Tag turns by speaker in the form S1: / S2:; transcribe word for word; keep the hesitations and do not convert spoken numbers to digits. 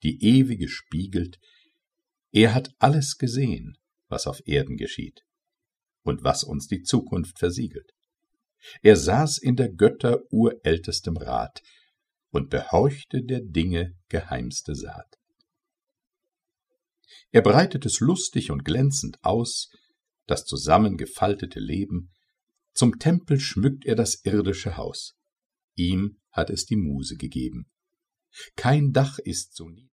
S1: die ewige spiegelt. Er hat alles gesehen, was auf Erden geschieht und was uns die Zukunft versiegelt. Er saß in der Götter urältestem Rat und behorchte der Dinge geheimste Saat. Er breitet es lustig und glänzend aus, das zusammengefaltete Leben, zum Tempel schmückt er das irdische Haus. Ihm hat es die Muse gegeben. Kein Dach ist so niedrig